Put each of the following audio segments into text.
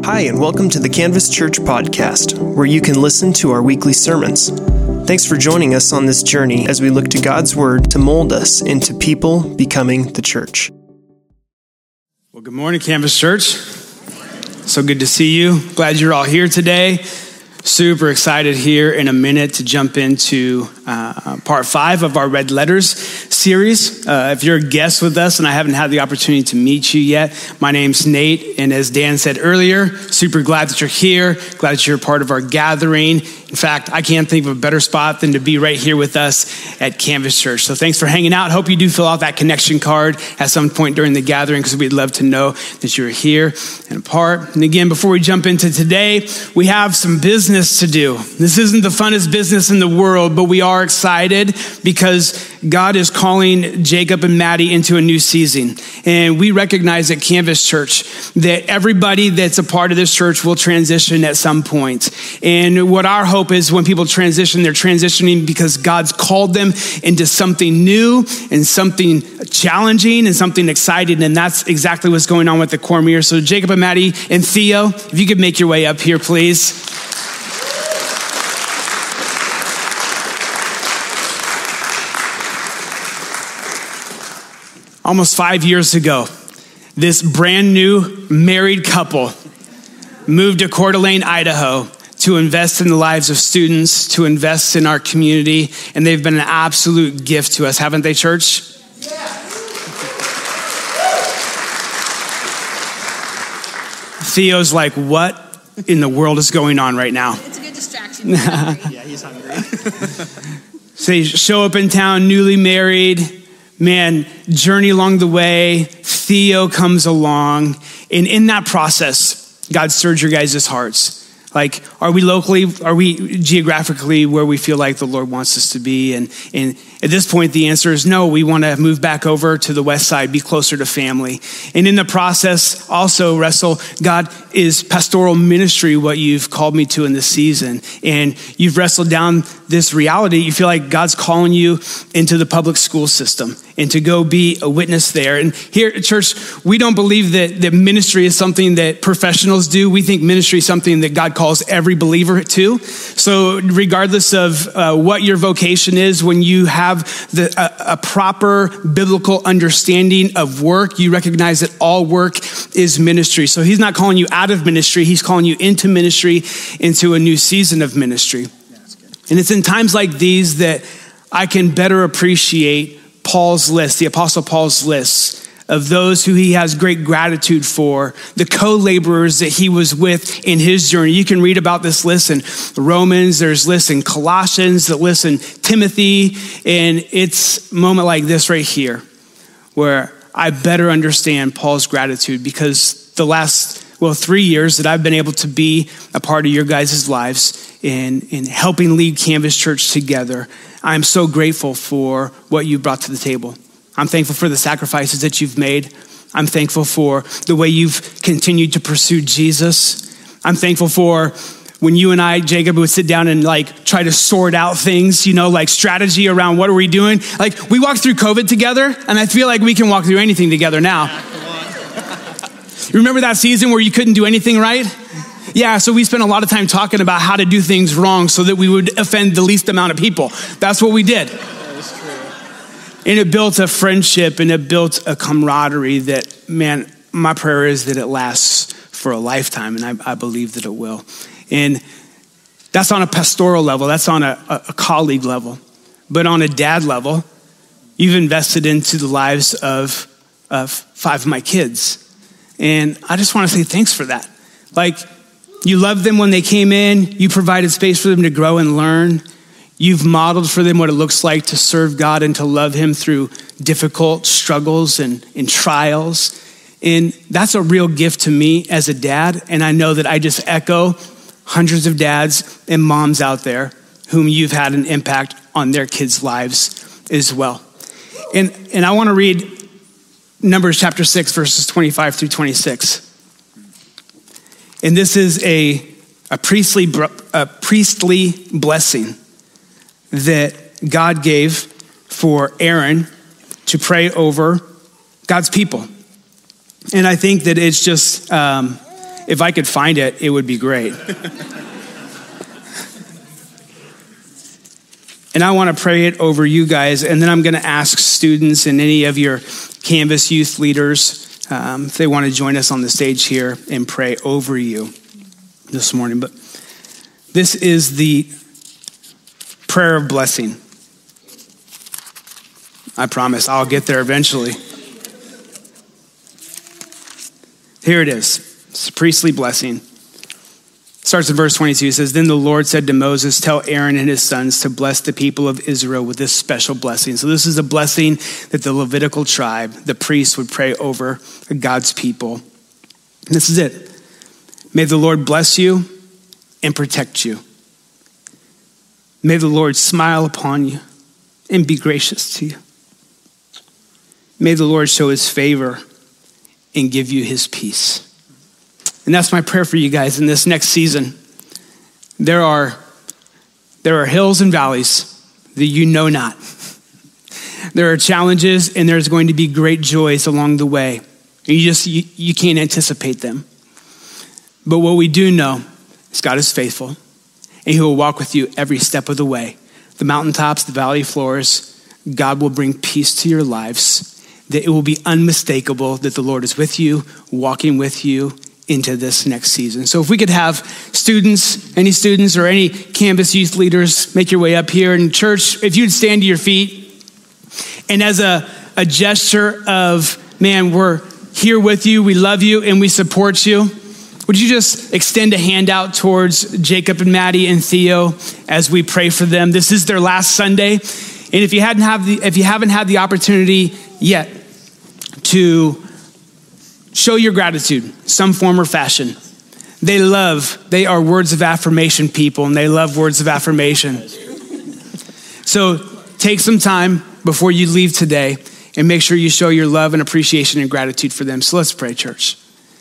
Hi, and welcome to the Canvas Church podcast, where you can listen to our weekly sermons. Thanks for joining us on this journey as we look to God's Word to mold us into people becoming the church. Well, good morning, Canvas Church. So good to see you. Glad you're all here today. Super excited here in a minute to jump into part 5 of our Red Letters series. If you're a guest with us and I haven't had the opportunity to meet you yet, my name's Nate. And as Dan said earlier, super glad that you're here. Glad that you're a part of our gathering. In fact, I can't think of a better spot than to be right here with us at Canvas Church. So thanks for hanging out. Hope you do fill out that connection card at some point during the gathering, because we'd love to know that you're here and a part. And again, before we jump into today, we have some business to do. This isn't the funnest business in the world, but we are excited because God is calling Jacob and Maddie into a new season. And we recognize at Canvas Church that everybody that's a part of this church will transition at some point. And what our hope is, when people transition, they're transitioning because God's called them into something new and something challenging and something exciting. And that's exactly what's going on with the Cormier. So Jacob and Maddie and Theo, if you could make your way up here, please. Almost 5 years ago, this brand new married couple moved to Coeur d'Alene, Idaho, to invest in the lives of students, to invest in our community, and they've been an absolute gift to us, haven't they, church? Yeah. Theo's like, what in the world is going on right now? It's a good distraction. Yeah, he's hungry. So they show up in town, newly married. Man, journey along the way, Theo comes along, and in that process, God stirs your guys' hearts. Like, are we geographically where we feel like the Lord wants us to be? And at this point, the answer is no. We want to move back over to the west side, be closer to family. And in the process, also wrestle, God, is pastoral ministry what you've called me to in this season? And you've wrestled down this reality. You feel like God's calling you into the public school system and to go be a witness there. And here at church, we don't believe that ministry is something that professionals do. We think ministry is something that God calls every believer to. So regardless of what your vocation is, when you have a proper biblical understanding of work, you recognize that all work is ministry. So he's not calling you out of ministry. He's calling you into ministry, into a new season of ministry. And it's in times like these that I can better appreciate Paul's list, the Apostle Paul's list of those who he has great gratitude for, the co-laborers that he was with in his journey. You can read about this list in Romans, there's lists in Colossians, that list in Timothy, and it's a moment like this right here where I better understand Paul's gratitude, because the last 3 years that I've been able to be a part of your guys' lives in helping lead Canvas Church together, I'm so grateful for what you brought to the table. I'm thankful for the sacrifices that you've made. I'm thankful for the way you've continued to pursue Jesus. I'm thankful for when you and I, Jacob, would sit down and try to sort out things, like strategy around what are we doing. Like, we walked through COVID together, and I feel like we can walk through anything together now. Remember that season where you couldn't do anything right? Yeah, so we spent a lot of time talking about how to do things wrong so that we would offend the least amount of people. That's what we did. That is true. And it built a friendship, and it built a camaraderie that, man, my prayer is that it lasts for a lifetime, and I believe that it will. And that's on a pastoral level. That's on a colleague level. But on a dad level, you've invested into the lives of 5 of my kids. And I just want to say thanks for that. You loved them when they came in. You provided space for them to grow and learn. You've modeled for them what it looks like to serve God and to love him through difficult struggles and trials. And that's a real gift to me as a dad. And I know that I just echo hundreds of dads and moms out there whom you've had an impact on their kids' lives as well. And I want to read Numbers chapter 6, verses 25 through 26. And this is a priestly blessing that God gave for Aaron to pray over God's people. And I think that it's just, If I could find it, it would be great. And I want to pray it over you guys, and then I'm going to ask students and any of your Canvas youth leaders if they want to join us on the stage here and pray over you this morning. But this is the prayer of blessing. I promise I'll get there eventually. Here it is. It's a priestly blessing. Starts in verse 22. It says, "Then the Lord said to Moses, tell Aaron and his sons to bless the people of Israel with this special blessing." So this is a blessing that the Levitical tribe, the priests, would pray over God's people. And this is it. "May the Lord bless you and protect you. May the Lord smile upon you and be gracious to you. May the Lord show his favor and give you his peace." And that's my prayer for you guys in this next season. There are hills and valleys that you know not. There are challenges, and there's going to be great joys along the way. And you can't anticipate them. But what we do know is God is faithful, and he will walk with you every step of the way. The mountaintops, the valley floors, God will bring peace to your lives, that it will be unmistakable that the Lord is with you, walking with you into this next season. So if we could have any students or any Canvas youth leaders make your way up here. In church, if you'd stand to your feet, and as a gesture of, man, we're here with you, we love you, and we support you, would you just extend a hand out towards Jacob and Maddie and Theo as we pray for them? This is their last Sunday. And if you haven't had the opportunity yet to show your gratitude, some form or fashion. They are words of affirmation people, and they love words of affirmation. So take some time before you leave today and make sure you show your love and appreciation and gratitude for them. So let's pray, church.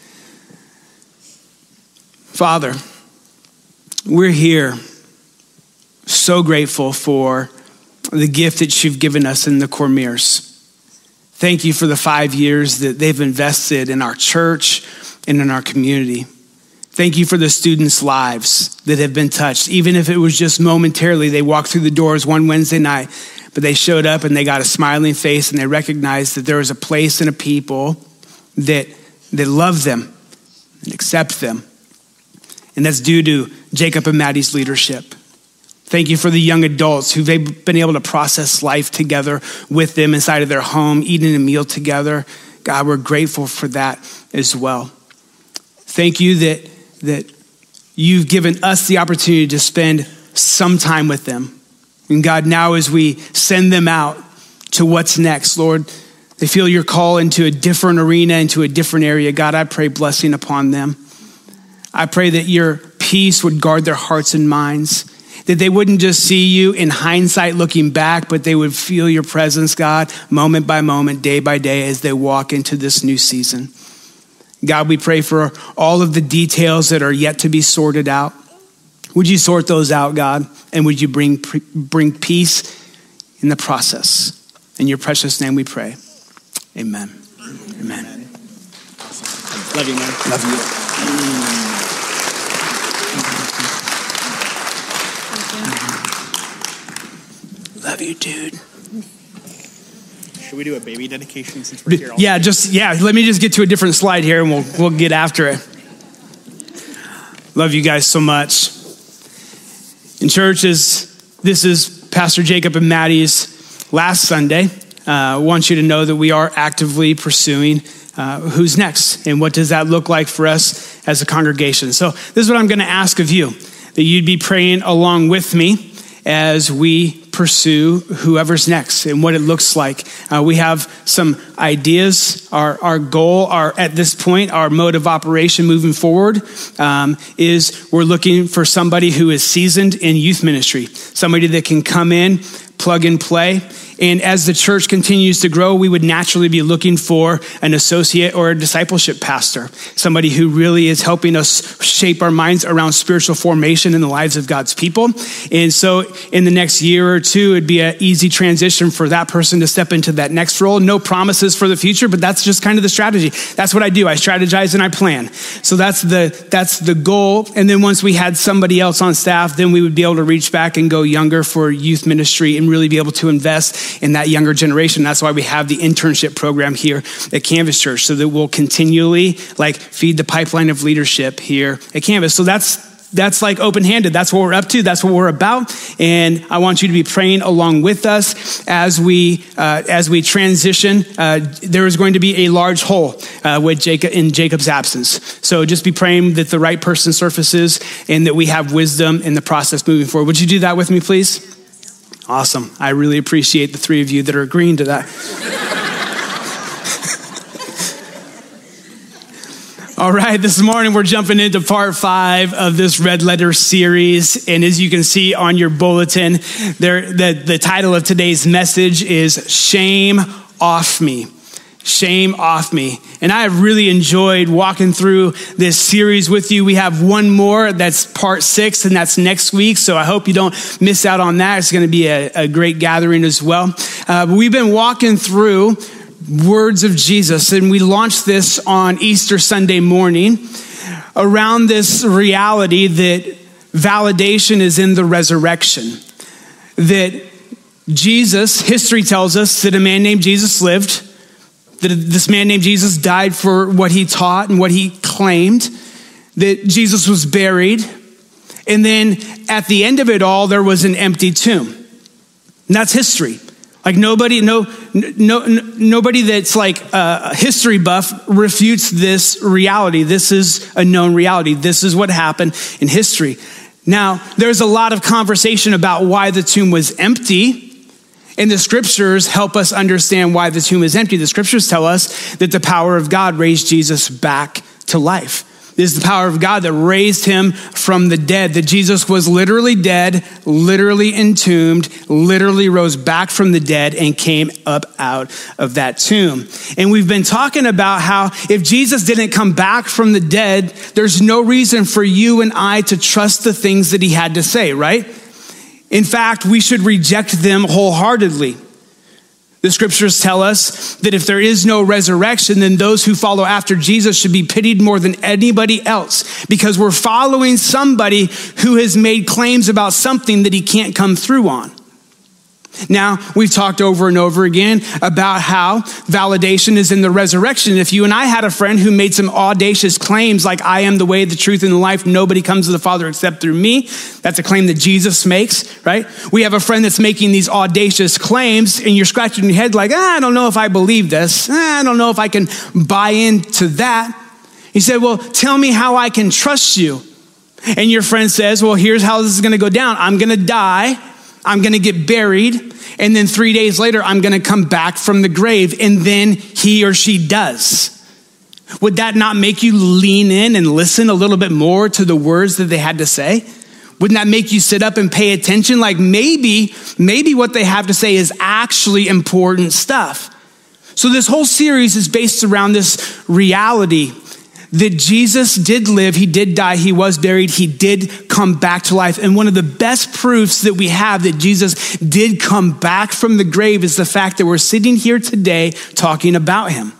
Father, we're here so grateful for the gift that you've given us in the Cormiers. Thank you for the 5 years that they've invested in our church and in our community. Thank you for the students' lives that have been touched. Even if it was just momentarily, they walked through the doors one Wednesday night, but they showed up and they got a smiling face and they recognized that there was a place and a people that love them and accept them. And that's due to Jacob and Maddie's leadership. Thank you for the young adults who've been able to process life together with them inside of their home, eating a meal together. God, we're grateful for that as well. Thank you that you've given us the opportunity to spend some time with them. And God, now as we send them out to what's next, Lord, they feel your call into a different arena, into a different area. God, I pray blessing upon them. I pray that your peace would guard their hearts and minds, that they wouldn't just see you in hindsight looking back, but they would feel your presence, God, moment by moment, day by day, as they walk into this new season. God, we pray for all of the details that are yet to be sorted out. Would you sort those out, God? And would you bring peace in the process? In your precious name we pray. Amen. Amen. Awesome. Love you, man. Love you. Love you, dude. Should we do a baby dedication since we're here? Let me just get to a different slide here and we'll get after it. Love you guys so much. In church, this is Pastor Jacob and Maddie's last Sunday. I want you to know that we are actively pursuing who's next and what does that look like for us as a congregation. So this is what I'm going to ask of you, that you'd be praying along with me as we pursue whoever's next and what it looks like. We have some ideas. Our goal, at this point, our mode of operation moving forward is we're looking for somebody who is seasoned in youth ministry, somebody that can come in, plug and play. And as the church continues to grow, we would naturally be looking for an associate or a discipleship pastor, somebody who really is helping us shape our minds around spiritual formation in the lives of God's people. And so in the next year or two, it'd be an easy transition for that person to step into that next role. No promises for the future, but that's just kind of the strategy. That's what I do. I strategize and I plan. So that's the goal. And then once we had somebody else on staff, then we would be able to reach back and go younger for youth ministry and really be able to invest in that younger generation. That's why we have the internship program here at Canvas Church, so that we'll continually feed the pipeline of leadership here at Canvas. So that's like open-handed. That's what we're up to. That's what we're about. And I want you to be praying along with us as we transition. There is going to be a large hole with Jacob in Jacob's absence. So just be praying that the right person surfaces and that we have wisdom in the process moving forward. Would you do that with me, please? Awesome. I really appreciate the three of you that are agreeing to that. All right, this morning we're jumping into part 5 of this Red Letter series. And as you can see on your bulletin, the title of today's message is Shame Off Me. Shame Off Me. And I have really enjoyed walking through this series with you. We have one more, that's part 6, and that's next week. So I hope you don't miss out on that. It's going to be a great gathering as well. But we've been walking through words of Jesus, and we launched this on Easter Sunday morning around this reality that validation is in the resurrection. That Jesus, history tells us that a man named Jesus lived, that this man named Jesus died for what he taught and what he claimed, that Jesus was buried, and then at the end of it all, there was an empty tomb. And that's history. Nobody that's a history buff refutes this reality. This is a known reality. This is what happened in history. Now, there's a lot of conversation about why the tomb was empty. And the scriptures help us understand why the tomb is empty. The scriptures tell us that the power of God raised Jesus back to life. It is the power of God that raised him from the dead, that Jesus was literally dead, literally entombed, literally rose back from the dead and came up out of that tomb. And we've been talking about how if Jesus didn't come back from the dead, there's no reason for you and I to trust the things that he had to say, right? In fact, we should reject them wholeheartedly. The scriptures tell us that if there is no resurrection, then those who follow after Jesus should be pitied more than anybody else, because we're following somebody who has made claims about something that he can't come through on. Now, we've talked over and over again about how validation is in the resurrection. If you and I had a friend who made some audacious claims like, I am the way, the truth, and the life, nobody comes to the Father except through me. That's a claim that Jesus makes, right? We have a friend that's making these audacious claims and you're scratching your head like, I don't know if I believe this. I don't know if I can buy into that. He said, well, tell me how I can trust you. And your friend says, well, here's how this is going to go down. I'm going to die. I'm going to get buried, and then 3 days later, I'm going to come back from the grave, and then he or she does. Would that not make you lean in and listen a little bit more to the words that they had to say? Wouldn't that make you sit up and pay attention? Like maybe what they have to say is actually important stuff. So this whole series is based around this reality that Jesus did live, he did die, he was buried, he did come back to life. And one of the best proofs that we have that Jesus did come back from the grave is the fact that we're sitting here today talking about him.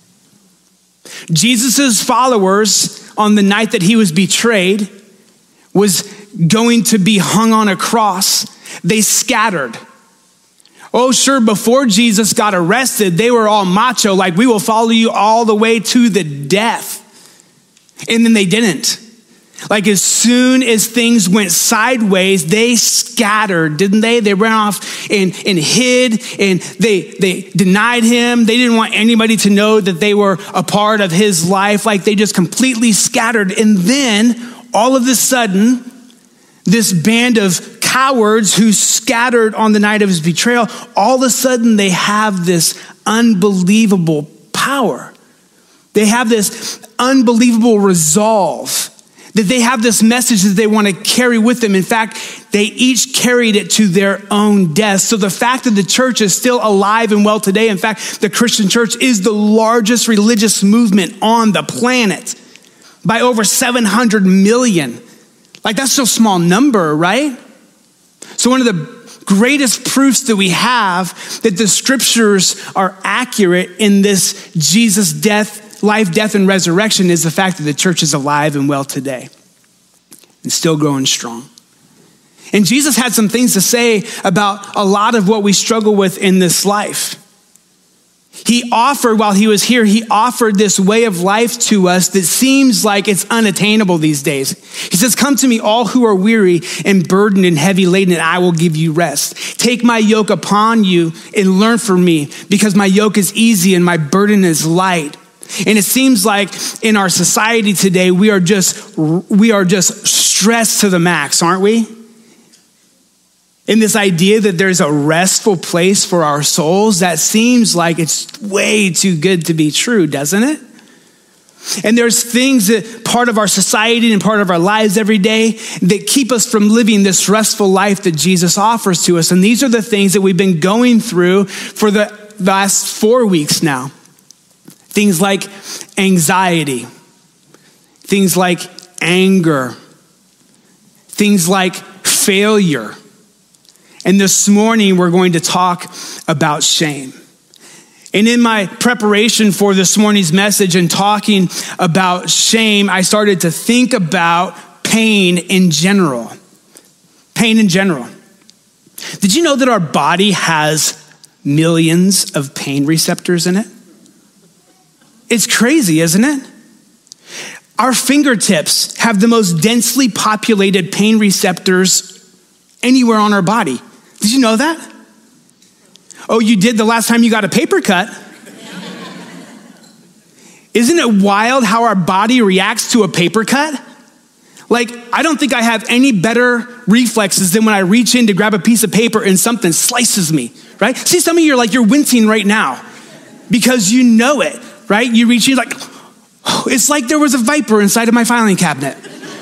Jesus's followers, on the night that he was betrayed, was going to be hung on a cross. They scattered. Oh, sure, before Jesus got arrested, they were all macho, like, we will follow you all the way to the death. And then they didn't. Like as soon as things went sideways, they scattered, didn't they? They ran off and hid, and they denied him. They didn't want anybody to know that they were a part of his life. Like they just completely scattered. And then all of a sudden, this band of cowards who scattered on the night of his betrayal, all of a sudden they have this unbelievable power. They have this unbelievable resolve, that they have this message that they want to carry with them. In fact, they each carried it to their own death. So the fact that the church is still alive and well today, in fact, the Christian church is the largest religious movement on the planet by over 700 million. Like, that's still a small number, right? So one of the greatest proofs that we have that the scriptures are accurate in this Jesus death, life, death, and resurrection is the fact that the church is alive and well today and still growing strong. And Jesus had some things to say about a lot of what we struggle with in this life. He offered, while he was here, he offered this way of life to us that seems like it's unattainable these days. He says, come to me, all who are weary and burdened and heavy laden, and I will give you rest. Take my yoke upon you and learn from me, because my yoke is easy and my burden is light. And it seems like in our society today, we are just stressed to the max, aren't we? In this idea that there's a restful place for our souls, that seems like it's way too good to be true, doesn't it? And there's things that part of our society and part of our lives every day that keep us from living this restful life that Jesus offers to us. And these are the things that we've been going through for the last 4 weeks now. Things like anxiety, things like anger, things like failure. And this morning, we're going to talk about shame. And in my preparation for this morning's message and talking about shame, I started to think about pain in general. Pain in general. Did you know that our body has millions of pain receptors in it? It's crazy, isn't it? Our fingertips have the most densely populated pain receptors anywhere on our body. Did you know that? Oh, you did the last time you got a paper cut. Isn't it wild how our body reacts to a paper cut? Like, I don't think I have any better reflexes than when I reach in to grab a piece of paper and something slices me, right? See, some of you are like, you're wincing right now because you know it, right? You reach in like, oh, it's like there was a viper inside of my filing cabinet.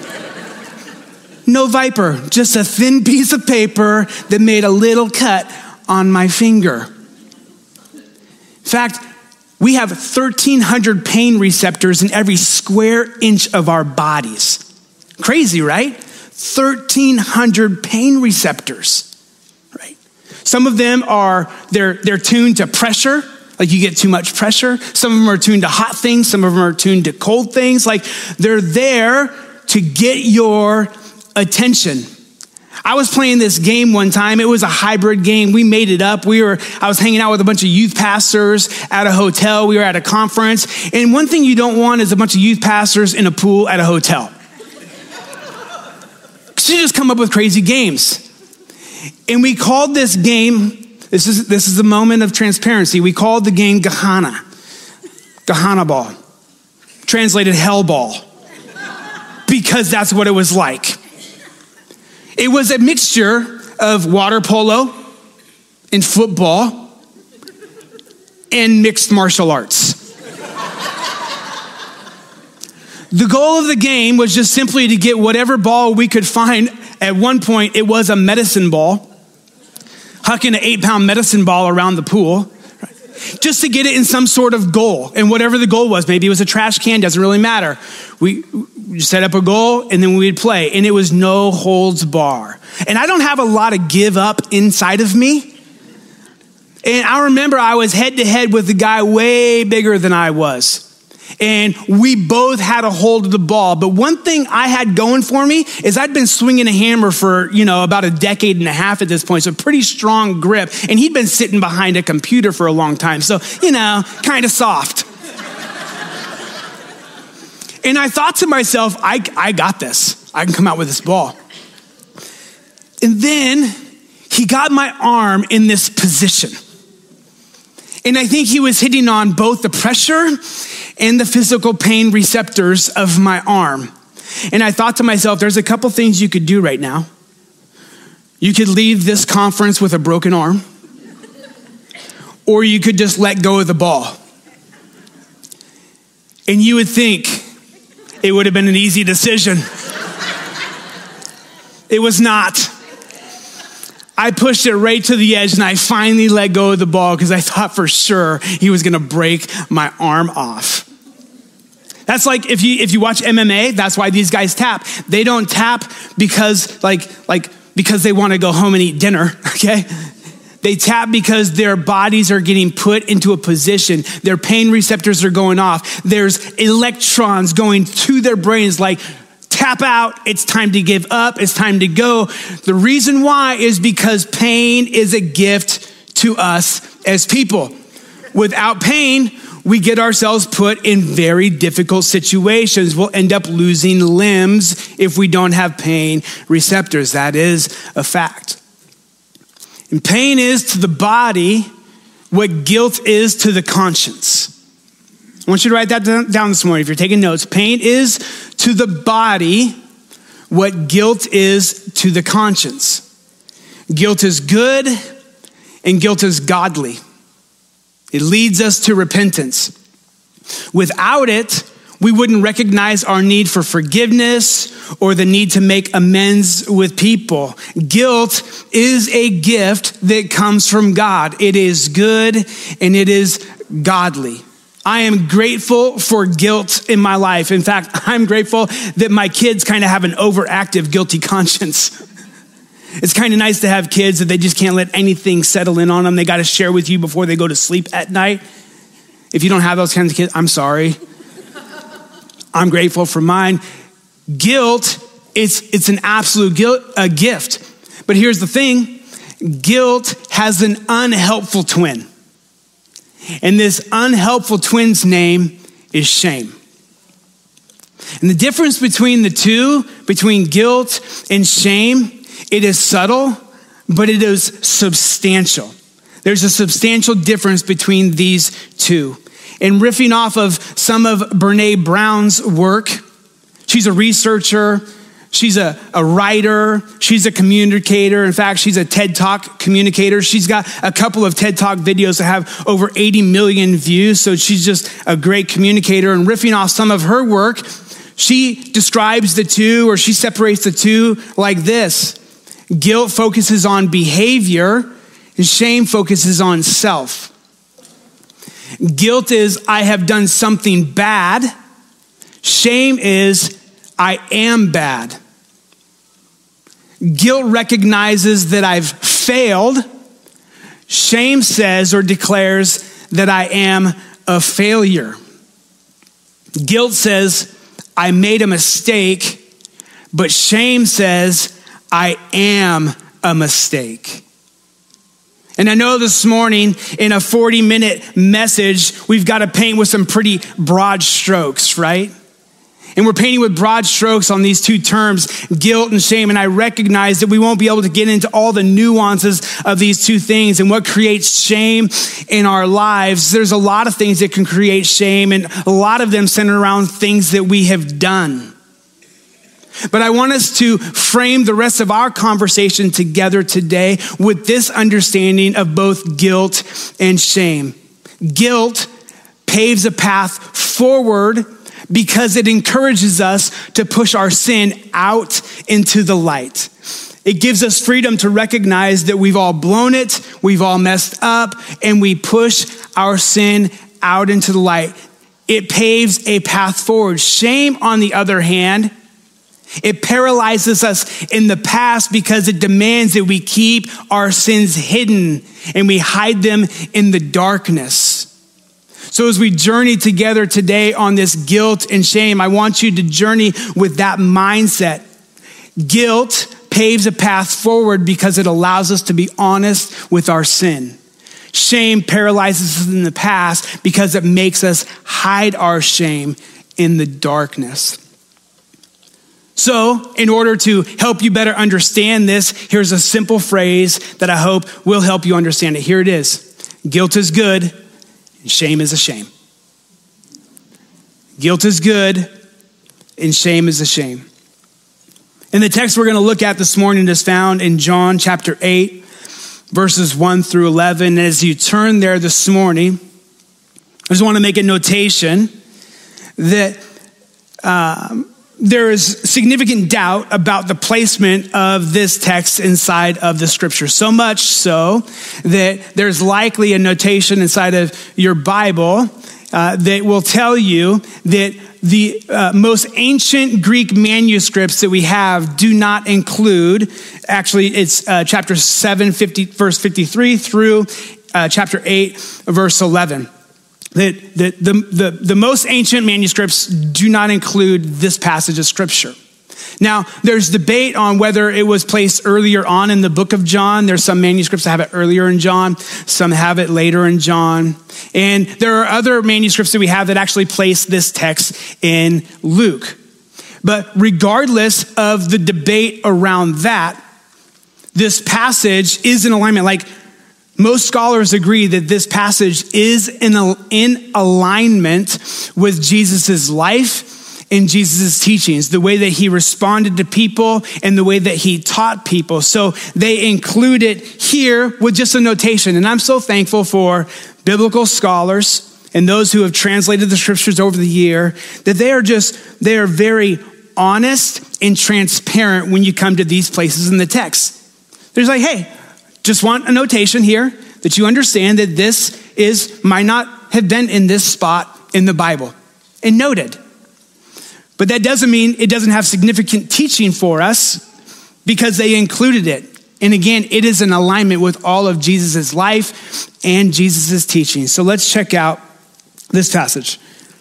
No viper, just a thin piece of paper that made a little cut on my finger. In fact, we have 1,300 pain receptors in every square inch of our bodies. Crazy, right? 1,300 pain receptors, right? Some of them they're tuned to pressure, like you get too much pressure. Some of them are tuned to hot things. Some of them are tuned to cold things. Like, they're there to get your attention. I was playing this game one time. It was a hybrid game. We made it up. I was hanging out with a bunch of youth pastors at a hotel. We were at a conference. And one thing you don't want is a bunch of youth pastors in a pool at a hotel. So you just come up with crazy games. And we called this game, this is a moment of transparency. We called the game Gehenna Ball. Translated Hell Ball. Because that's what it was like. It was a mixture of water polo and football and mixed martial arts. The goal of the game was just simply to get whatever ball we could find. At one point, it was a medicine ball, hucking an 8-pound medicine ball around the pool, just to get it in some sort of goal. And whatever the goal was, maybe it was a trash can, doesn't really matter. We set up a goal and then we'd play. And it was no holds bar. And I don't have a lot of give up inside of me. And I remember I was head to head with a guy way bigger than I was. And we both had a hold of the ball. But one thing I had going for me is I'd been swinging a hammer for, about a decade and a half at this point. So pretty strong grip. And he'd been sitting behind a computer for a long time. So, kind of soft. And I thought to myself, I got this. I can come out with this ball. And then he got my arm in this position. And I think he was hitting on both the pressure and the physical pain receptors of my arm. And I thought to myself, there's a couple things you could do right now. You could leave this conference with a broken arm, or you could just let go of the ball. And you would think it would have been an easy decision. It was not. I pushed it right to the edge and I finally let go of the ball because I thought for sure he was going to break my arm off. That's like if you watch MMA, that's why these guys tap. They don't tap because because they want to go home and eat dinner, okay? They tap because their bodies are getting put into a position. Their pain receptors are going off. There's electrons going to their brains like, tap out, it's time to give up, it's time to go. The reason why is because pain is a gift to us as people. Without pain, we get ourselves put in very difficult situations. We'll end up losing limbs if we don't have pain receptors. That is a fact. And pain is to the body what guilt is to the conscience. I want you to write that down this morning if you're taking notes. Pain is to the body what guilt is to the conscience. Guilt is good and guilt is godly. It leads us to repentance. Without it, we wouldn't recognize our need for forgiveness or the need to make amends with people. Guilt is a gift that comes from God. It is good and it is godly. I am grateful for guilt in my life. In fact, I'm grateful that my kids kind of have an overactive guilty conscience. It's kind of nice to have kids that they just can't let anything settle in on them. They got to share with you before they go to sleep at night. If you don't have those kinds of kids, I'm sorry. I'm grateful for mine. Guilt, it's an absolute gift. But here's the thing. Guilt has an unhelpful twin. And this unhelpful twin's name is shame. And the difference between the two, between guilt and shame, it is subtle, but it is substantial. There's a substantial difference between these two. And riffing off of some of Brene Brown's work, she's a researcher, she's a writer, she's a communicator. In fact, she's a TED Talk communicator. She's got a couple of TED Talk videos that have over 80 million views, so she's just a great communicator. And riffing off some of her work, she describes the two, or she separates the two like this. Guilt focuses on behavior, and shame focuses on self. Guilt is, I have done something bad. Shame is, I am bad. Guilt recognizes that I've failed. Shame says or declares that I am a failure. Guilt says, I made a mistake, but shame says, I am a mistake. And I know this morning in a 40-minute message, we've got to paint with some pretty broad strokes, right? And we're painting with broad strokes on these two terms, guilt and shame. And I recognize that we won't be able to get into all the nuances of these two things and what creates shame in our lives. There's a lot of things that can create shame, and a lot of them center around things that we have done. But I want us to frame the rest of our conversation together today with this understanding of both guilt and shame. Guilt paves a path forward because it encourages us to push our sin out into the light. It gives us freedom to recognize that we've all blown it, we've all messed up, and we push our sin out into the light. It paves a path forward. Shame, on the other hand, it paralyzes us in the past because it demands that we keep our sins hidden and we hide them in the darkness. So as we journey together today on this guilt and shame, I want you to journey with that mindset. Guilt paves a path forward because it allows us to be honest with our sin. Shame paralyzes us in the past because it makes us hide our shame in the darkness. So, in order to help you better understand this, here's a simple phrase that I hope will help you understand it. Here it is. Guilt is good, and shame is a shame. Guilt is good, and shame is a shame. And the text we're going to look at this morning is found in John chapter 8, verses 1 through 11. And as you turn there this morning, I just want to make a notation that there is significant doubt about the placement of this text inside of the scripture. So much so that there's likely a notation inside of your Bible that will tell you that the most ancient Greek manuscripts that we have do not include, actually it's chapter 7, verse 53 through chapter 8, verse 11. That the most ancient manuscripts do not include this passage of scripture. Now, there's debate on whether it was placed earlier on in the book of John. There's some manuscripts that have it earlier in John, some have it later in John. And there are other manuscripts that we have that actually place this text in Luke. But regardless of the debate around that, this passage is in alignment. Like, most scholars agree that this passage is in alignment with Jesus's life and Jesus's teachings, the way that he responded to people and the way that he taught people. So they include it here with just a notation. And I'm so thankful for biblical scholars and those who have translated the scriptures over the year, that they are very honest and transparent when you come to these places in the text. There's like, hey, just want a notation here that you understand that this might not have been in this spot in the Bible, and noted. But that doesn't mean it doesn't have significant teaching for us because they included it. And again, it is in alignment with all of Jesus's life and Jesus's teaching. So let's check out this passage.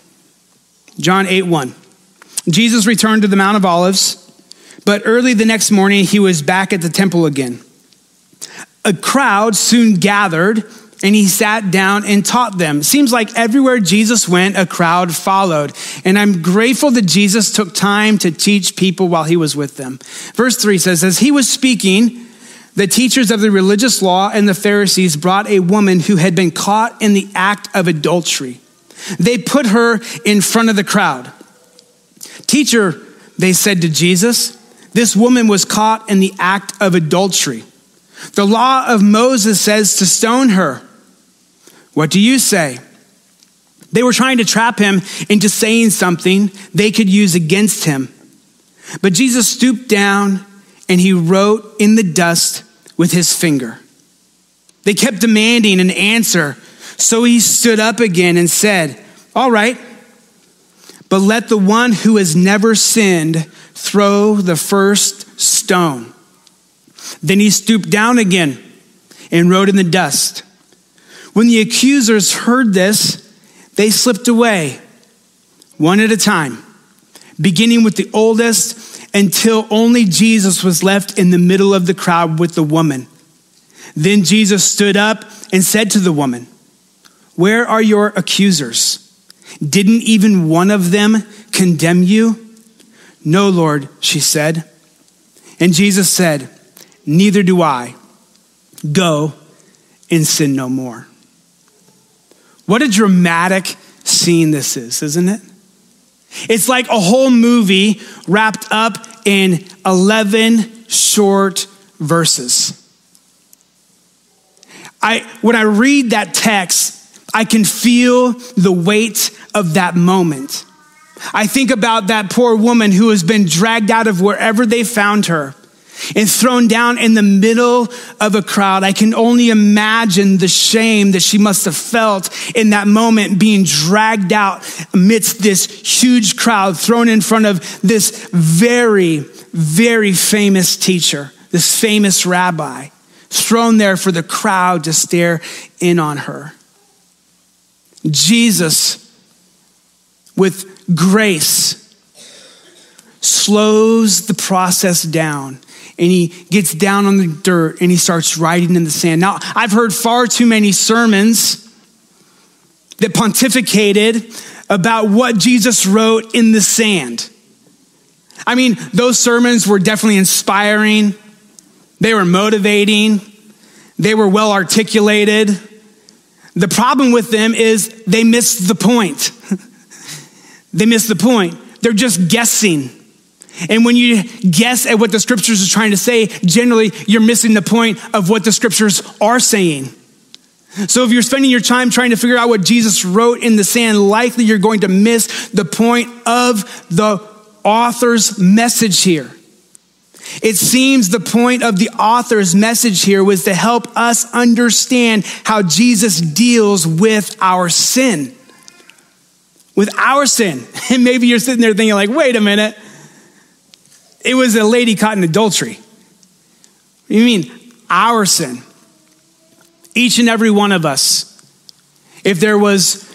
John 8:1. Jesus returned to the Mount of Olives, but early the next morning he was back at the temple again. A crowd soon gathered, and he sat down and taught them. Seems like everywhere Jesus went, a crowd followed. And I'm grateful that Jesus took time to teach people while he was with them. Verse 3 says, as he was speaking, the teachers of the religious law and the Pharisees brought a woman who had been caught in the act of adultery. They put her in front of the crowd. Teacher, they said to Jesus, this woman was caught in the act of adultery. The law of Moses says to stone her. What do you say? They were trying to trap him into saying something they could use against him. But Jesus stooped down and he wrote in the dust with his finger. They kept demanding an answer. So he stood up again and said, all right, but let the one who has never sinned throw the first stone. Then he stooped down again and wrote in the dust. When the accusers heard this, they slipped away, one at a time, beginning with the oldest, until only Jesus was left in the middle of the crowd with the woman. Then Jesus stood up and said to the woman, where are your accusers? Didn't even one of them condemn you? No, Lord, she said. And Jesus said, neither do I. Go and sin no more. What a dramatic scene this is, isn't it? It's like a whole movie wrapped up in 11 short verses. When I read that text, I can feel the weight of that moment. I think about that poor woman who has been dragged out of wherever they found her and thrown down in the middle of a crowd. I can only imagine the shame that she must have felt in that moment, being dragged out amidst this huge crowd, thrown in front of this very, very famous teacher, this famous rabbi, thrown there for the crowd to stare in on her. Jesus, with grace, slows the process down. And he gets down on the dirt and he starts writing in the sand. Now, I've heard far too many sermons that pontificated about what Jesus wrote in the sand. I mean, those sermons were definitely inspiring. They were motivating. They were well articulated. The problem with them is they missed the point. They missed the point. They're just guessing. And when you guess at what the scriptures are trying to say, generally you're missing the point of what the scriptures are saying. So if you're spending your time trying to figure out what Jesus wrote in the sand, likely you're going to miss the point of the author's message here. It seems the point of the author's message here was to help us understand how Jesus deals with our sin. With our sin. And maybe you're sitting there thinking like, wait a minute. It was a lady caught in adultery. What do you mean, our sin? Each and every one of us. If there was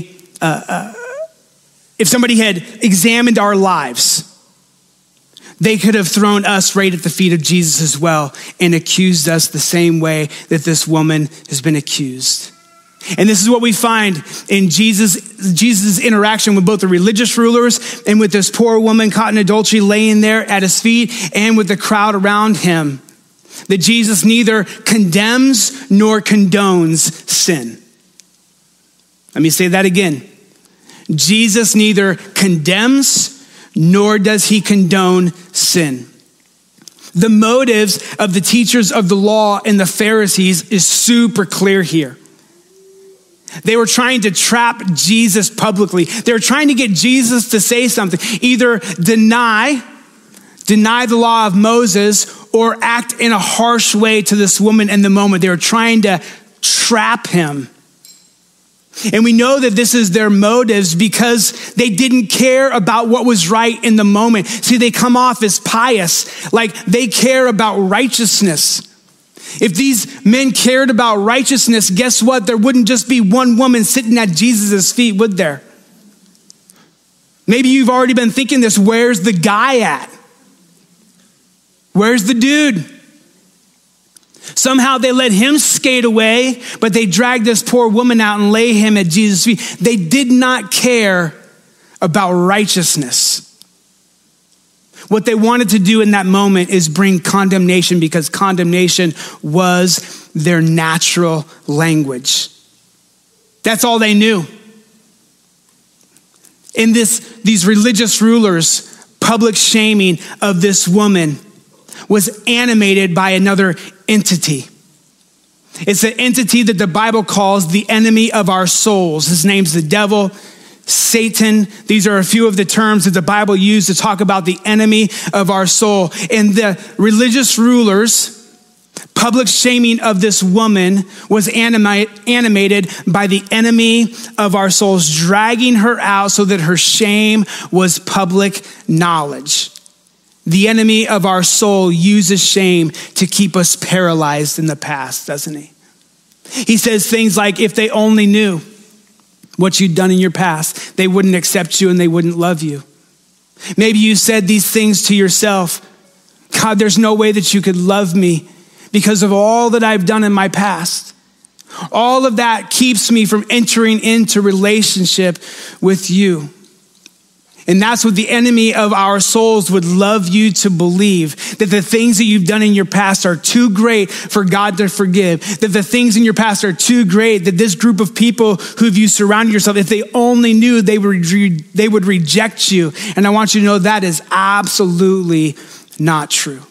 if somebody had examined our lives, they could have thrown us right at the feet of Jesus as well and accused us the same way that this woman has been accused. And this is what we find in Jesus' interaction with both the religious rulers and with this poor woman caught in adultery laying there at his feet and with the crowd around him. That Jesus neither condemns nor condones sin. Let me say that again. Jesus neither condemns nor does he condone sin. The motives of the teachers of the law and the Pharisees is super clear here. They were trying to trap Jesus publicly. They were trying to get Jesus to say something, either deny the law of Moses or act in a harsh way to this woman in the moment. They were trying to trap him. And we know that this is their motives because they didn't care about what was right in the moment. See, they come off as pious, like they care about righteousness. If these men cared about righteousness, guess what? There wouldn't just be one woman sitting at Jesus' feet, would there? Maybe you've already been thinking this. Where's the guy at? Where's the dude? Somehow they let him skate away, but they dragged this poor woman out and lay him at Jesus' feet. They did not care about righteousness. What they wanted to do in that moment is bring condemnation because condemnation was their natural language. That's all they knew. In these religious rulers' public shaming of this woman was animated by another entity. It's an entity that the Bible calls the enemy of our souls. His name's the devil, Satan. These are a few of the terms that the Bible used to talk about the enemy of our soul. And the religious rulers' public shaming of this woman was animated by the enemy of our souls, dragging her out so that her shame was public knowledge. The enemy of our soul uses shame to keep us paralyzed in the past, doesn't he? He says things like, if they only knew what you'd done in your past, they wouldn't accept you and they wouldn't love you. Maybe you said these things to yourself. God, there's no way that you could love me because of all that I've done in my past. All of that keeps me from entering into relationship with you. And that's what the enemy of our souls would love you to believe, that the things that you've done in your past are too great for God to forgive, that the things in your past are too great, that this group of people who you surrounded yourself, if they only knew, they would reject you. And I want you to know that is absolutely not true.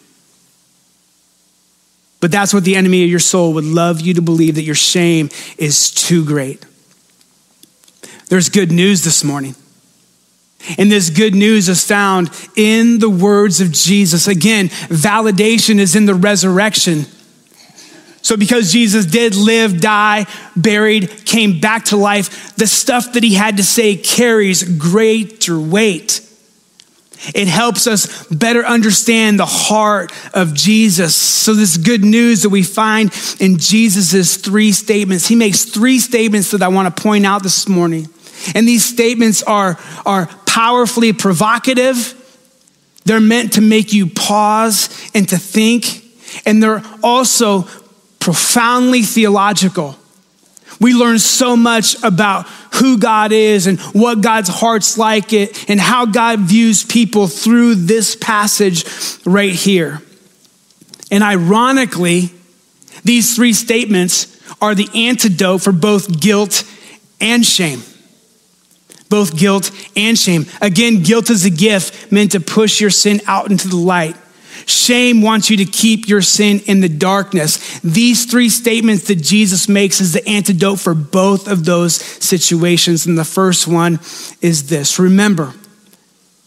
But that's what the enemy of your soul would love you to believe, that your shame is too great. There's good news this morning. And this good news is found in the words of Jesus. Again, validation is in the resurrection. So because Jesus did live, die, buried, came back to life, the stuff that he had to say carries greater weight. It helps us better understand the heart of Jesus. So this good news that we find in Jesus's 3 statements. He makes 3 statements that I want to point out this morning. And these statements are powerfully provocative. They're meant to make you pause and to think. And they're also profoundly theological. We learn so much about who God is and what God's heart's like and how God views people through this passage right here. And ironically, these 3 statements are the antidote for both guilt and shame. Both guilt and shame. Again, guilt is a gift meant to push your sin out into the light. Shame wants you to keep your sin in the darkness. These 3 statements that Jesus makes is the antidote for both of those situations. And the first one is this. Remember,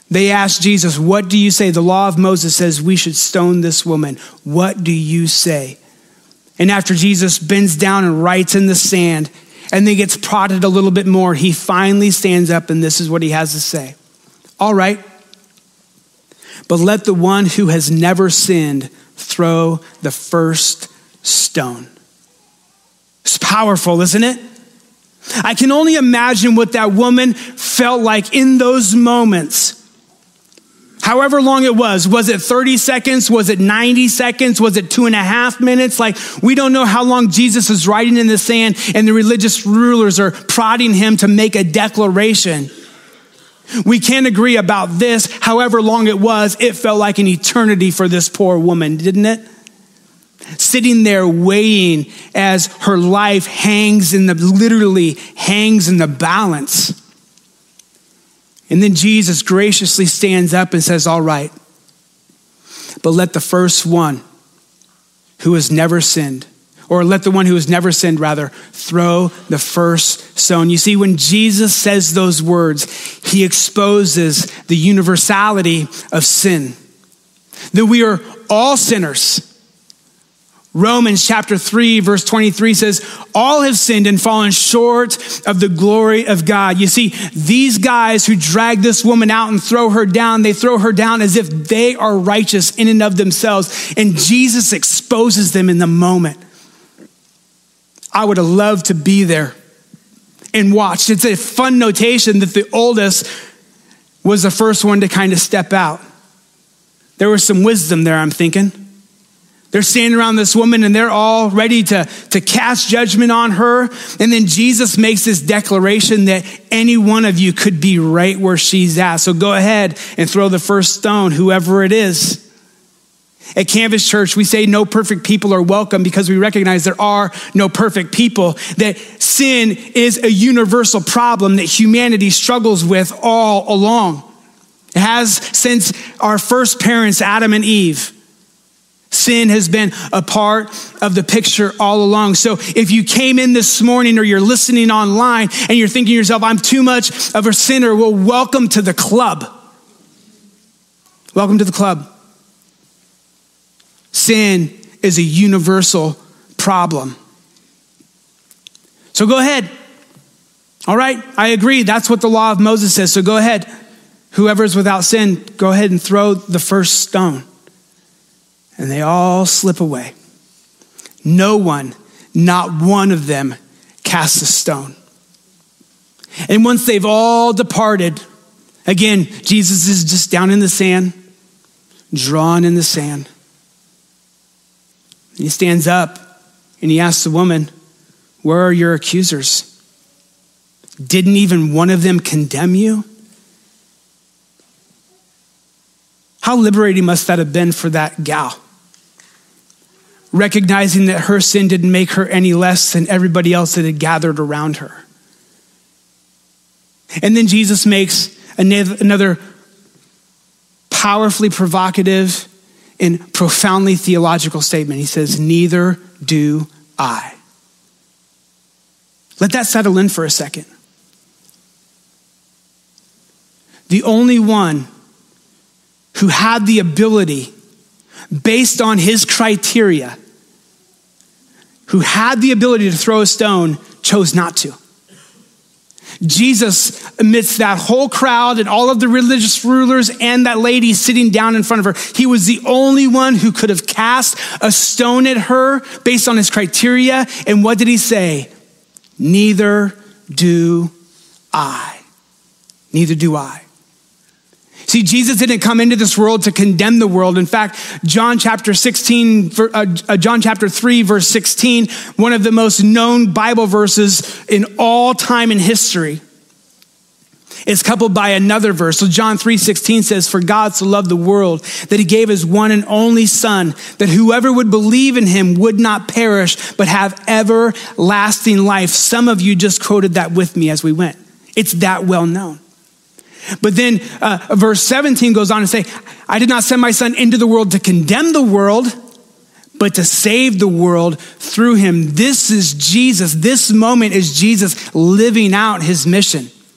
They asked Jesus, what do you say? The law of Moses says we should stone this woman. What do you say? And after Jesus bends down and writes in the sand and then gets prodded a little bit more, he finally stands up and this is what he has to say. All right, but let the one who has never sinned throw the first stone. It's powerful, isn't it? I can only imagine what that woman felt like in those moments. However long it was it 30 seconds? Was it 90 seconds? Was it 2.5 minutes? Like, we don't know how long Jesus is writing in the sand and the religious rulers are prodding him to make a declaration. We can't agree about this. However long it felt like an eternity for this poor woman, didn't it? Sitting there waiting as her life literally hangs in the balance. And then Jesus graciously stands up and says, all right, but let the first one who has never sinned, or let the one who has never sinned rather, throw the first stone. You see, when Jesus says those words, he exposes the universality of sin, that we are all sinners. Romans chapter 3, verse 23 says, all have sinned and fallen short of the glory of God. You see, these guys who drag this woman out and throw her down, they throw her down as if they are righteous in and of themselves. And Jesus exposes them in the moment. I would have loved to be there and watch. It's a fun notation that the oldest was the first one to kind of step out. There was some wisdom there, I'm thinking. They're standing around this woman and they're all ready to cast judgment on her. And then Jesus makes this declaration that any one of you could be right where she's at. So go ahead and throw the first stone, whoever it is. At Canvas Church, we say no perfect people are welcome because we recognize there are no perfect people, that sin is a universal problem that humanity struggles with all along. It has since our first parents, Adam and Eve. Sin has been a part of the picture all along. So if you came in this morning or you're listening online and you're thinking to yourself, I'm too much of a sinner, well, welcome to the club. Welcome to the club. Sin is a universal problem. So go ahead. All right, I agree. That's what the law of Moses says. So go ahead. Whoever is without sin, go ahead and throw the first stone. And they all slip away. No one, not one of them, casts a stone. And once they've all departed, again, Jesus is just down in the sand, drawn in the sand. And he stands up and he asks the woman, where are your accusers? Didn't even one of them condemn you? How liberating must that have been for that gal? Recognizing that her sin didn't make her any less than everybody else that had gathered around her. And then Jesus makes another powerfully provocative and profoundly theological statement. He says, neither do I. Let that settle in for a second. The only one who had the ability, based on his criteria, who had the ability to throw a stone, chose not to. Jesus, amidst that whole crowd and all of the religious rulers and that lady sitting down in front of her, he was the only one who could have cast a stone at her based on his criteria. And what did he say? Neither do I. Neither do I. See, Jesus didn't come into this world to condemn the world. In fact, John chapter 3, verse 16, one of the most known Bible verses in all time in history, is coupled by another verse. So John 3:16 says, for God so loved the world that he gave his one and only son, that whoever would believe in him would not perish, but have everlasting life. Some of you just quoted that with me as we went. It's that well known. But then verse 17 goes on to say, I did not send my son into the world to condemn the world, but to save the world through him. This is Jesus. This moment is Jesus living out his mission.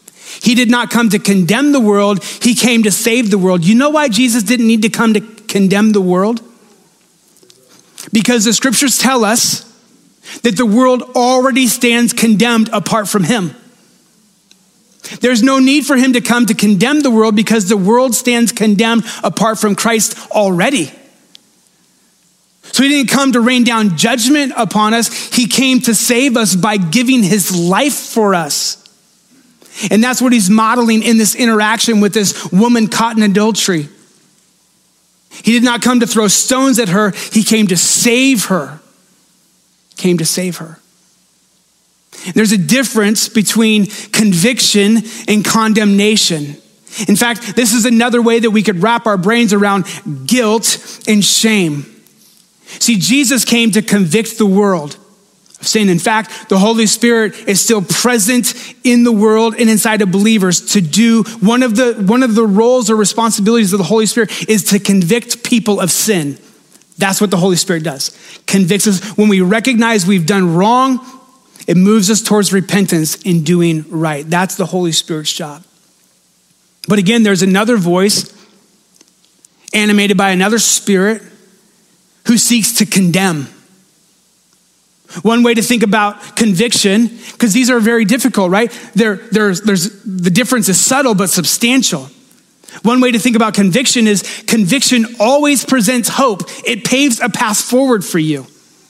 He did not come to condemn the world. He came to save the world. You know why Jesus didn't need to come to condemn the world? Because the scriptures tell us that the world already stands condemned apart from him. There's no need for him to come to condemn the world because the world stands condemned apart from Christ already. So he didn't come to rain down judgment upon us. He came to save us by giving his life for us. And that's what he's modeling in this interaction with this woman caught in adultery. He did not come to throw stones at her. He came to save her. Came to save her. There's a difference between conviction and condemnation. In fact, this is another way that we could wrap our brains around guilt and shame. See, Jesus came to convict the world of sin. In fact, the Holy Spirit is still present in the world and inside of believers to do one of the roles or responsibilities of the Holy Spirit is to convict people of sin. That's what the Holy Spirit does. Convicts us. When we recognize we've done wrong, it moves us towards repentance in doing right. That's the Holy Spirit's job. But again, there's another voice animated by another spirit who seeks to condemn. One way to think about conviction, because these are very difficult, right? There's the difference is subtle but substantial. One way to think about conviction is conviction always presents hope. It paves a path forward for you.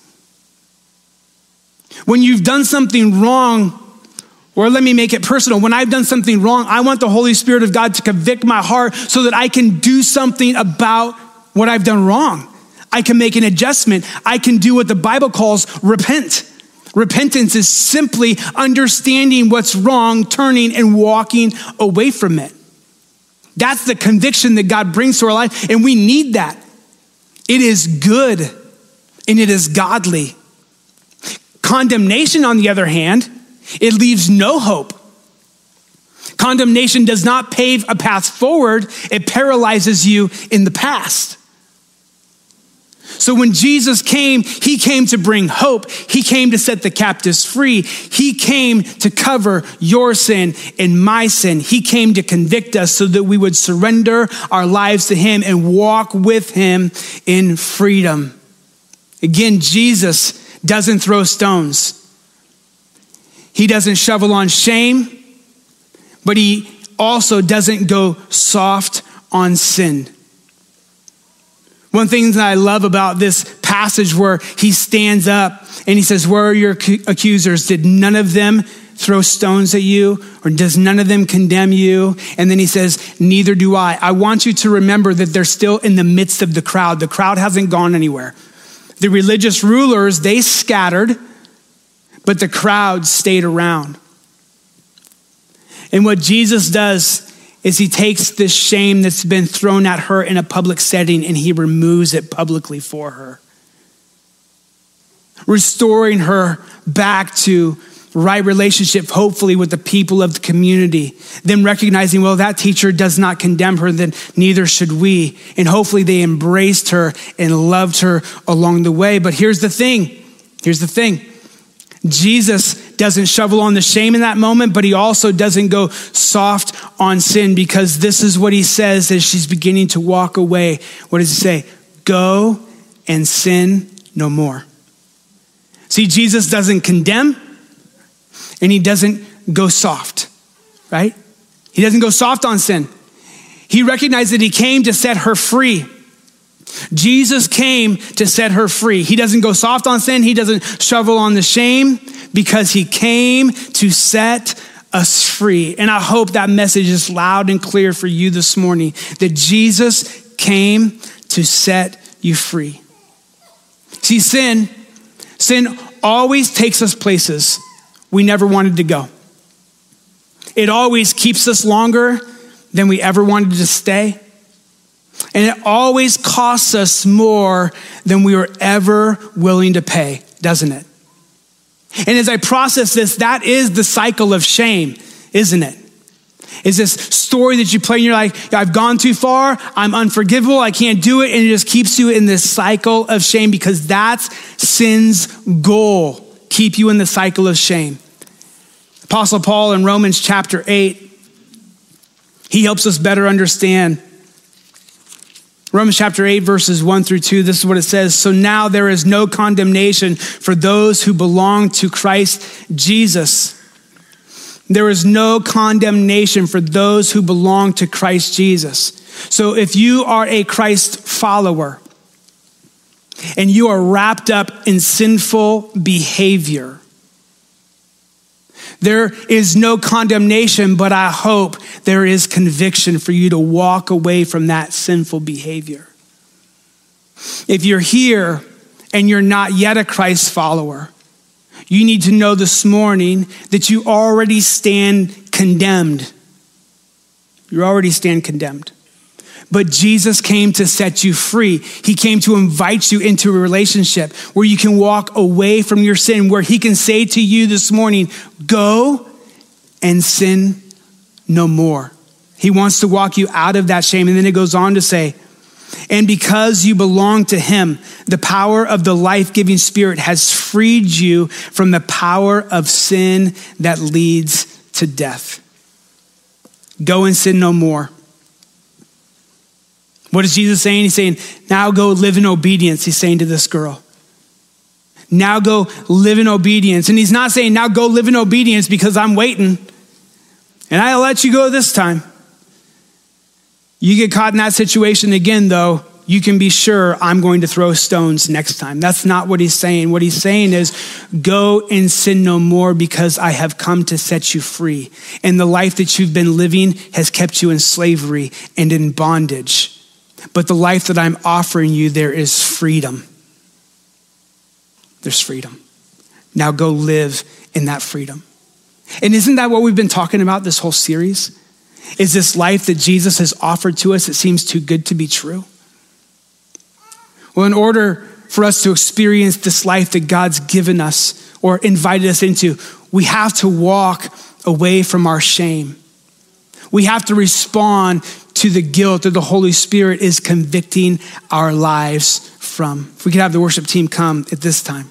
When you've done something wrong, or let me make it personal, when I've done something wrong, I want the Holy Spirit of God to convict my heart so that I can do something about what I've done wrong. I can make an adjustment. I can do what the Bible calls repent. Repentance is simply understanding what's wrong, turning and walking away from it. That's the conviction that God brings to our life, and we need that. It is good and it is godly. Condemnation, on the other hand, it leaves no hope. Condemnation does not pave a path forward. It paralyzes you in the past. So when Jesus came, he came to bring hope. He came to set the captives free. He came to cover your sin and my sin. He came to convict us so that we would surrender our lives to him and walk with him in freedom. Again, Jesus doesn't throw stones. He doesn't shovel on shame, but he also doesn't go soft on sin. One thing that I love about this passage where he stands up and he says, "Where are your accusers? Did none of them throw stones at you? Or does none of them condemn you?" And then he says, "Neither do I." I want you to remember that they're still in the midst of the crowd. The crowd hasn't gone anywhere. The religious rulers, they scattered, but the crowd stayed around. And what Jesus does is he takes this shame that's been thrown at her in a public setting and he removes it publicly for her, restoring her back to right relationship, hopefully with the people of the community. Them recognizing, well, that teacher does not condemn her, then neither should we. And hopefully they embraced her and loved her along the way. But here's the thing. Jesus doesn't shovel on the shame in that moment, but he also doesn't go soft on sin, because this is what he says as she's beginning to walk away. What does he say? Go and sin no more. See, Jesus doesn't condemn and he doesn't go soft, right? He doesn't go soft on sin. He recognized that he came to set her free. Jesus came to set her free. He doesn't go soft on sin. He doesn't shovel on the shame, because he came to set us free. And I hope that message is loud and clear for you this morning, that Jesus came to set you free. See, sin always takes us places we never wanted to go. It always keeps us longer than we ever wanted to stay. And it always costs us more than we were ever willing to pay, doesn't it? And as I process this, that is the cycle of shame, isn't it? Is this story that you play and you're like, I've gone too far, I'm unforgivable, I can't do it. And it just keeps you in this cycle of shame, because that's sin's goal, keep you in the cycle of shame. Apostle Paul in Romans chapter 8, He helps us better understand. Romans chapter 8, verses 1 through 2, this is what it says. So now there is no condemnation for those who belong to Christ Jesus. There is no condemnation for those who belong to Christ Jesus. So if you are a Christ follower and you are wrapped up in sinful behavior, there is no condemnation, but I hope there is conviction for you to walk away from that sinful behavior. If you're here and you're not yet a Christ follower, you need to know this morning that you already stand condemned. You already stand condemned. But Jesus came to set you free. He came to invite you into a relationship where you can walk away from your sin, where he can say to you this morning, go and sin no more. He wants to walk you out of that shame. And then it goes on to say, and because you belong to him, the power of the life-giving Spirit has freed you from the power of sin that leads to death. Go and sin no more. What is Jesus saying? He's saying, now go live in obedience, he's saying to this girl. Now go live in obedience. And he's not saying, now go live in obedience because I'm waiting and I'll let you go this time. You get caught in that situation again, though, you can be sure I'm going to throw stones next time. That's not what he's saying. What he's saying is, go and sin no more because I have come to set you free. And the life that you've been living has kept you in slavery and in bondage. But the life that I'm offering you, there is freedom. There's freedom. Now go live in that freedom. And isn't that what we've been talking about this whole series? Is this life that Jesus has offered to us that seems too good to be true? Well, in order for us to experience this life that God's given us or invited us into, we have to walk away from our shame. We have to respond to the guilt that the Holy Spirit is convicting our lives from. If we could have the worship team come at this time.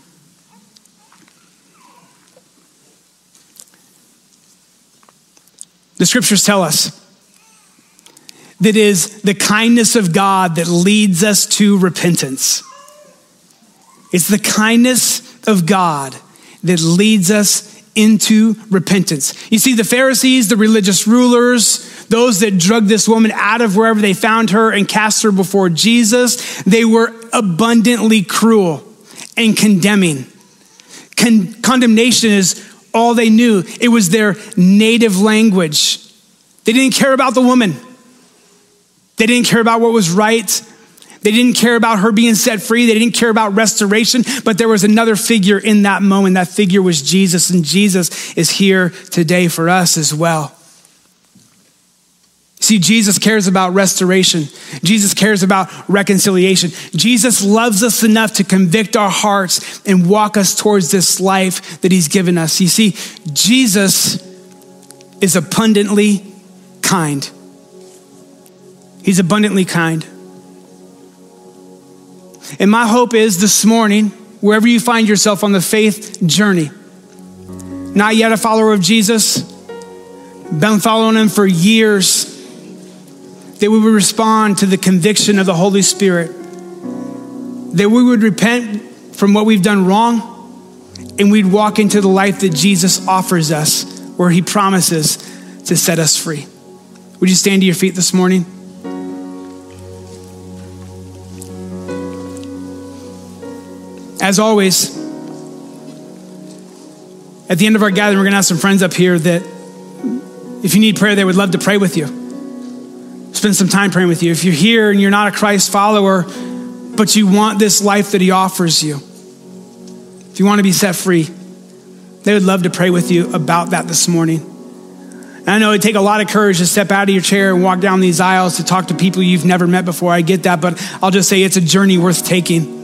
The scriptures tell us that it is the kindness of God that leads us to repentance. It's the kindness of God that leads us into repentance. You see, the Pharisees, the religious rulers, those that drugged this woman out of wherever they found her and cast her before Jesus, they were abundantly cruel and condemning. Condemnation is all they knew. It was their native language. They didn't care about the woman. They didn't care about what was right. They didn't care about her being set free. They didn't care about restoration, but there was another figure in that moment. That figure was Jesus, and Jesus is here today for us as well. See, Jesus cares about restoration. Jesus cares about reconciliation. Jesus loves us enough to convict our hearts and walk us towards this life that he's given us. You see, Jesus is abundantly kind. He's abundantly kind. And my hope is this morning, wherever you find yourself on the faith journey, not yet a follower of Jesus, been following him for years, that we would respond to the conviction of the Holy Spirit, that we would repent from what we've done wrong, and we'd walk into the life that Jesus offers us, where he promises to set us free. Would you stand to your feet this morning? As always, at the end of our gathering, we're going to have some friends up here that if you need prayer, they would love to pray with you. Spend some time praying with you. If you're here and you're not a Christ follower, but you want this life that he offers you, if you want to be set free, they would love to pray with you about that this morning. And I know it'd take a lot of courage to step out of your chair and walk down these aisles to talk to people you've never met before. I get that, but I'll just say it's a journey worth taking.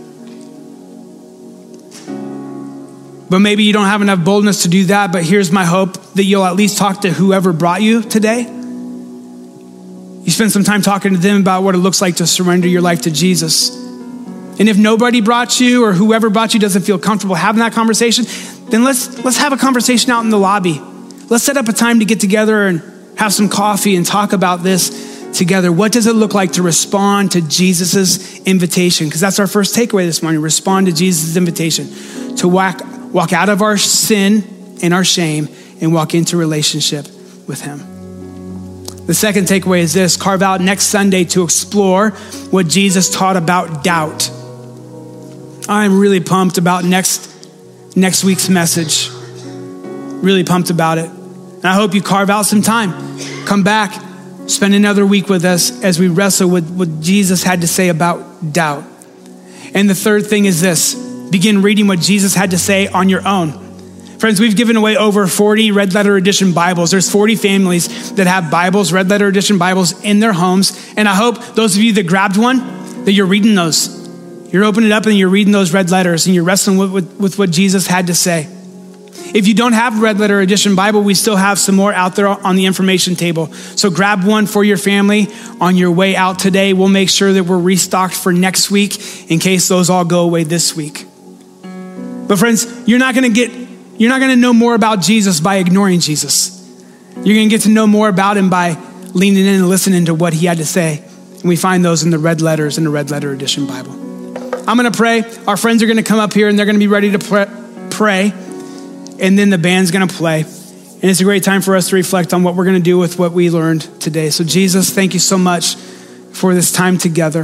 But maybe you don't have enough boldness to do that, but here's my hope, that you'll at least talk to whoever brought you today. You spend some time talking to them about what it looks like to surrender your life to Jesus. And if nobody brought you or whoever brought you doesn't feel comfortable having that conversation, then let's have a conversation out in the lobby. Let's set up a time to get together and have some coffee and talk about this together. What does it look like to respond to Jesus's invitation? Because that's our first takeaway this morning. Respond to Jesus' invitation to walk out of our sin and our shame and walk into relationship with him. The second takeaway is this: carve out next Sunday to explore what Jesus taught about doubt. I'm really pumped about next week's message. Really pumped about it. And I hope you carve out some time. Come back, spend another week with us as we wrestle with what Jesus had to say about doubt. And the third thing is this: begin reading what Jesus had to say on your own. Friends, we've given away over 40 Red Letter Edition Bibles. There's 40 families that have Bibles, Red Letter Edition Bibles in their homes. And I hope those of you that grabbed one, that you're reading those. You're opening it up and you're reading those red letters and you're wrestling with what Jesus had to say. If you don't have Red Letter Edition Bible, we still have some more out there on the information table. So grab one for your family on your way out today. We'll make sure that we're restocked for next week in case those all go away this week. But friends, you're not going to know more about Jesus by ignoring Jesus. You're going to get to know more about him by leaning in and listening to what he had to say. And we find those in the red letters in the Red Letter Edition Bible. I'm going to pray. Our friends are going to come up here and they're going to be ready to pray. And then the band's going to play. And it's a great time for us to reflect on what we're going to do with what we learned today. So Jesus, thank you so much for this time together.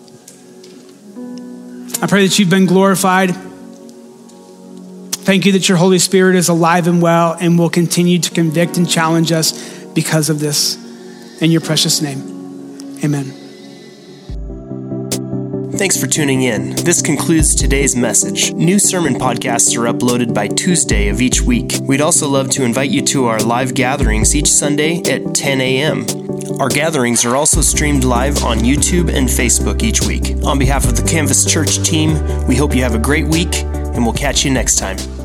I pray that you've been glorified. Thank you that your Holy Spirit is alive and well and will continue to convict and challenge us because of this. In your precious name, amen. Thanks for tuning in. This concludes today's message. New sermon podcasts are uploaded by Tuesday of each week. We'd also love to invite you to our live gatherings each Sunday at 10 a.m. Our gatherings are also streamed live on YouTube and Facebook each week. On behalf of the Canvas Church team, we hope you have a great week, and we'll catch you next time.